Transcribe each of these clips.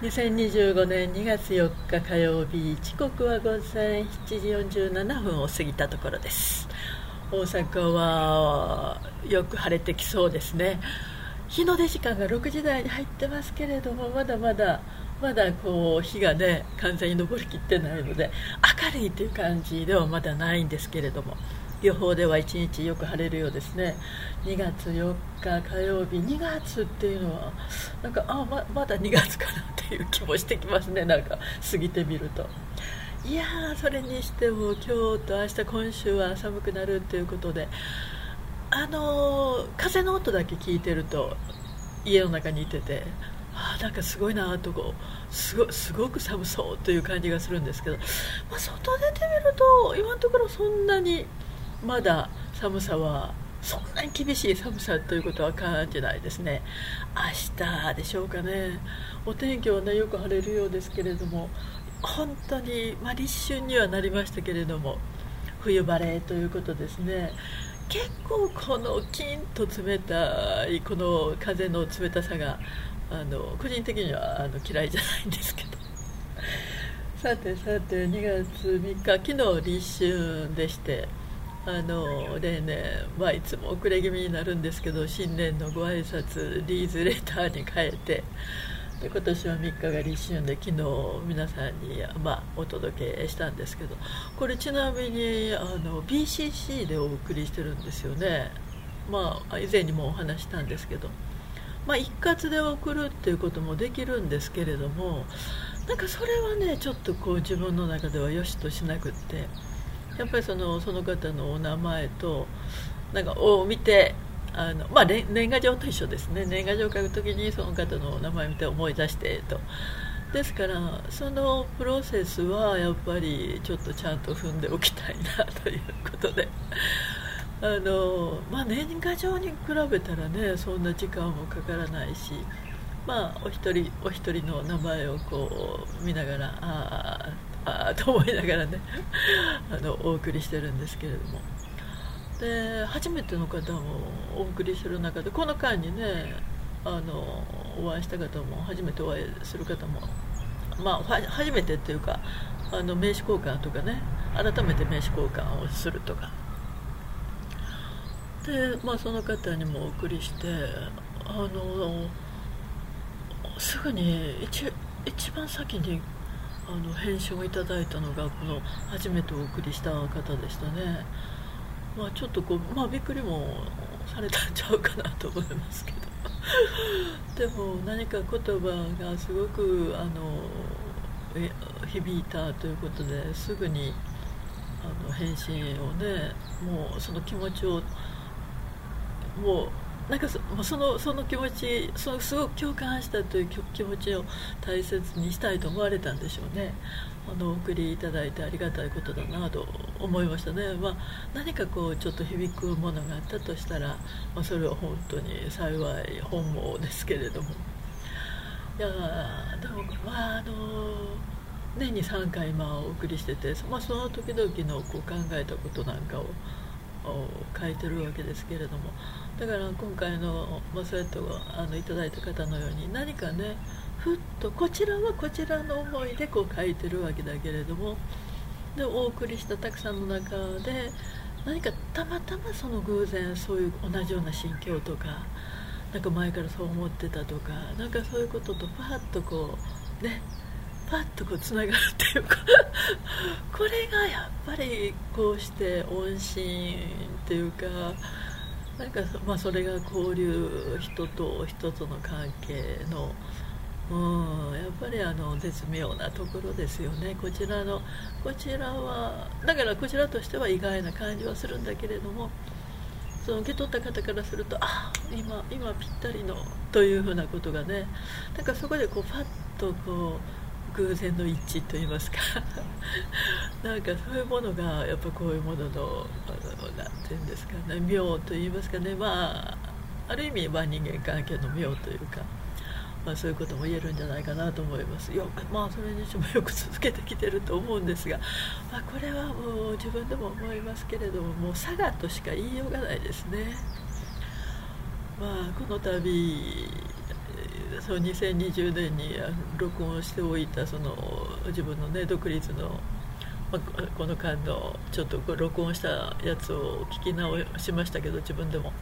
2025年2月4日火曜日、時刻は午前7時47分を過ぎたところです。大阪はよく晴れてきそうですね。日の出時間が6時台に入ってますけれども、まだこう日がね完全に昇りきってないので、明るいという感じではまだないんですけれども、予報では1日よく晴れるようですね。2月4日火曜日、2月っていうのはなんかまだ2月かなっていう気もしてきますね。なんか過ぎてみると、いやー、それにしても今日と明日、今週は寒くなるということで、風の音だけ聞いてると家の中にいてて、なんかすごいなと、すごく寒そうという感じがするんですけど、外出てみると今のところそんなにまだ寒さはそんなに厳しい寒さということは感じないですね。明日でしょうかね。お天気はねよく晴れるようですけれども、本当に、立春にはなりましたけれども、冬晴れということですね。結構このキンと冷たいこの風の冷たさが個人的には嫌いじゃないんですけどさて2月3日、昨日立春でして、例年、いつも遅れ気味になるんですけど、新年のご挨拶リーズレターに変えて、で今年は3日が立春で、昨日皆さんに、お届けしたんですけど、これちなみにBCC でお送りしてるんですよね。以前にもお話したんですけど、一括で送るっていうこともできるんですけれども、なんかそれはねちょっとこう自分の中では良しとしなくって、やっぱりその方のお名前となんかを見て、年賀状と一緒ですね。年賀状を書くときにその方の名前を見て思い出してと。ですからそのプロセスはやっぱりちょっとちゃんと踏んでおきたいなということで、年賀状に比べたらねそんな時間もかからないし、お一人の名前をこう見ながらと思いながらねお送りしてるんですけれども、で初めての方もお送りする中で、この間にねお会いした方も、初めてお会いする方も、初めてっていうか名刺交換とかね、改めて名刺交換をするとかで、その方にもお送りして、すぐに一番先に返信をいただいたのがこの初めてお送りした方でしたね。ちょっとこう、びっくりもされたんちゃうかなと思いますけどでも何か言葉がすごく響いたということで、すぐに返信をね、もうその気持ちを、もうなんかその気持ち、すごく共感したという気持ちを大切にしたいと思われたんでしょうね。お送りいただいてありがたいことだなと思いましたね。何かこうちょっと響くものがあったとしたら、それは本当に幸い本望ですけれども、いやでも年に3回お送りしてて、その時々のこう考えたことなんかを書いてるわけですけれども、だから今回の、そうやっていただいた方のように、何かねふっとこちらはこちらの思いでこう書いてるわけだけれども、でお送りしたたくさんの中で何かたまたまその偶然そういう同じような心境とか、なんか前からそう思ってたとか、なんかそういうこととパッとこうね、パッとこうつながるっていうかこれがやっぱりこうして音信っていうか、なんかそれが交流、人と人との関係のやっぱり絶妙なところですよね。こちらはだからこちらとしては意外な感じはするんだけれども、その受け取った方からすると今ぴったりのというふうなことがね、なんかそこでこうパッとこう偶然の一致といいますかなんかそういうものがやっぱこういうもののなんていうんですかね、妙といいますかね、ある意味人間関係の妙というか、そういうことも言えるんじゃないかなと思います。それにしてもよく続けてきてると思うんですが、これはもう自分でも思いますけれども、もう佐賀としか言いようがないですね。この度その2020年に録音しておいたその自分の、ね、独立の、この間のちょっと録音したやつを聞き直しましたけど、自分でも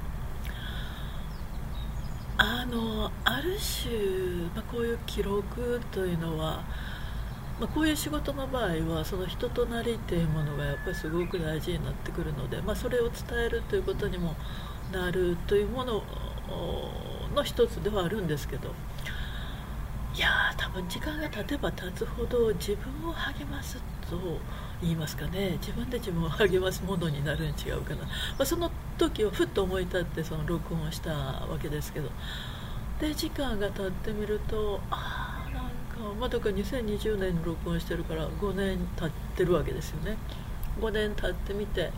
ある種、こういう記録というのは、こういう仕事の場合はその人となりというものがやっぱりすごく大事になってくるので、それを伝えるということにもなるというものの一つではあるんですけど、いや多分時間が経てば経つほど自分を励ますと言いますかね、自分で自分を励ますものになるに違うかな、その時をふっと思い立ってその録音をしたわけですけど、で時間が経ってみると、だから2020年に録音してるから5年経ってるわけですよね。5年経ってみて、で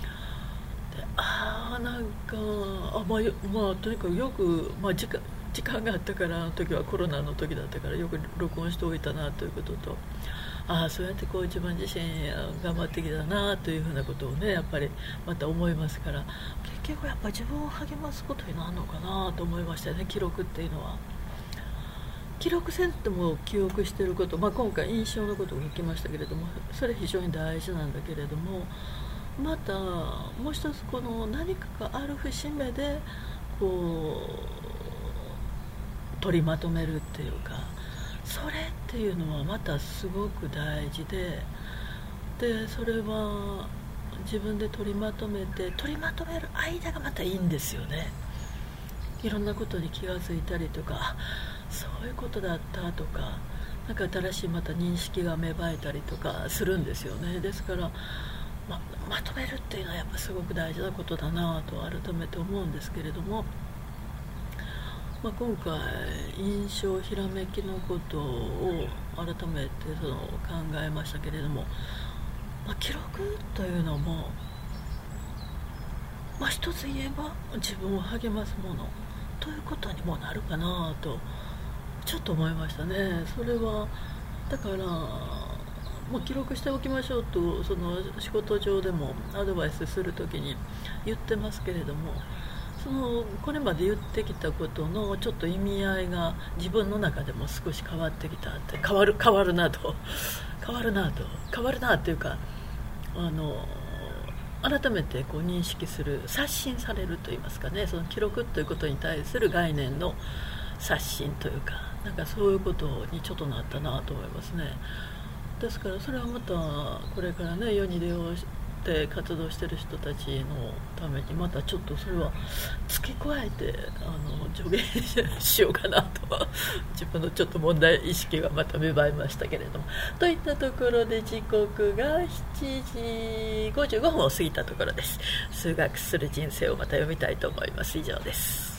とにかくよく、時間があったから、あの時はコロナの時だったからよく録音しておいたなということと、そうやってこう自分自身頑張ってきたなというふうなことをね、やっぱりまた思いますから、結局やっぱり自分を励ますことになるのかなと思いましたね。記録っていうのは記録せんとも記憶していること、今回印象のことを聞きましたけれども、それ非常に大事なんだけれども、またもう一つこの何かがある節目でこう取りまとめるっていうか、それっていうのはまたすごく大事で、それは自分で取りまとめる間がまたいいんですよね。いろんなことに気がついたりとか、そういうことだったとか、なんか新しいまた認識が芽生えたりとかするんですよね。ですからまとめるっていうのはやっぱすごく大事なことだなと改めて思うんですけれども、今回印象ひらめきのことを改めて考えましたけれども、記録というのも、一つ言えば自分を励ますものということにもなるかなとちょっと思いましたね。それはだから記録しておきましょうと、その仕事上でもアドバイスするときに言ってますけれども、これまで言ってきたことのちょっと意味合いが自分の中でも少し変わってきたって、変わるなっていうか、改めてこう認識する、刷新されるといいますかね、その記録ということに対する概念の刷新というか、なんかそういうことにちょっとなったなと思いますね。ですからそれはまたこれからね、世に出ようして活動している人たちのためにまたちょっとそれは付け加えて助言しようかなと自分のちょっと問題意識がまた芽生えましたけれども、といったところで時刻が7時55分を過ぎたところです。数学する人生をまた読みたいと思います。以上です。